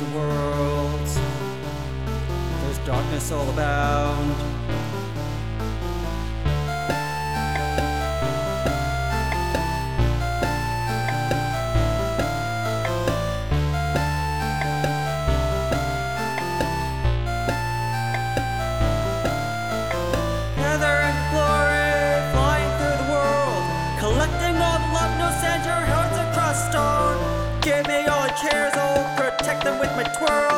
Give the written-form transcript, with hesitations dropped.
the world. There's darkness all abound. Heather and glory flying through the world, collecting all the love, no send your hearts across stone. Give me all the chairs, I'll protect them with my twirl.